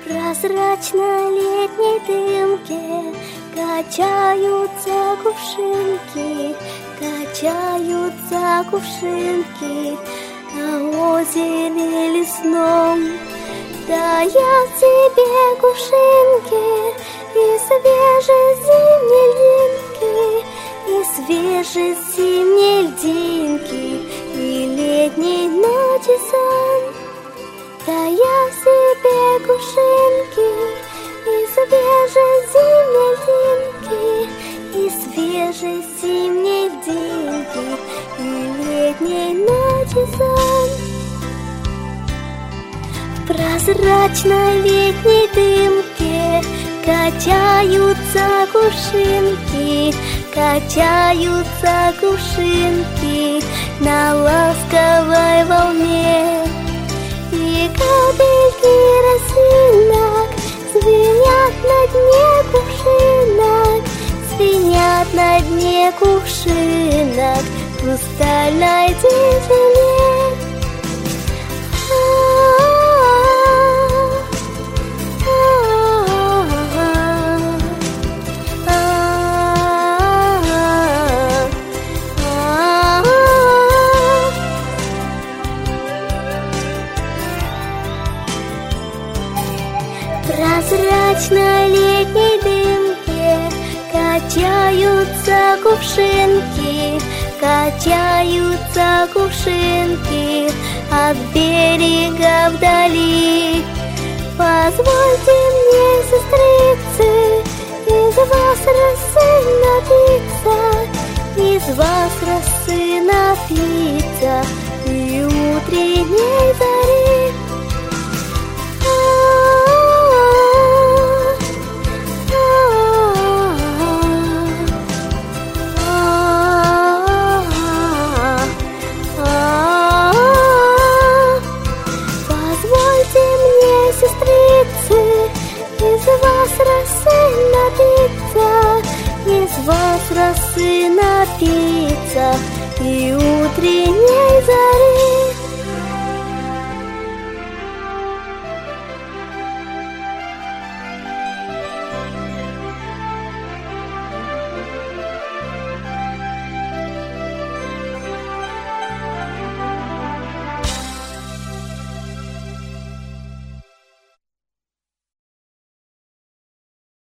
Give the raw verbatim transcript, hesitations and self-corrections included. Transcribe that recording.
прозрачной летней дымке качаются кувшинки, качаются кувшинки на озере лесном. Да я в себе кувшинки и свежей зимней льдинки, и свежей зимней льдинки, и летней ночи сон. Да я в себе кувшинки и свежей зимней льдинки, и свежей зимней льдинки, и летней ночи сон. В прозрачной летней дымке качаются кувшинки, качаются кувшинки на ласковой волне. И капельки росинок звенят на дне кувшинок, звенят на дне кувшинок в хрустальной тишине. В прозрачной летней дымке качаются кувшинки, качаются кувшинки от берега вдали. Позвольте мне, сестрицы, из вас росы напиться, из вас росы напиться и утренней зари. Из вас росы напиться, из вас росы напиться и утренней зари.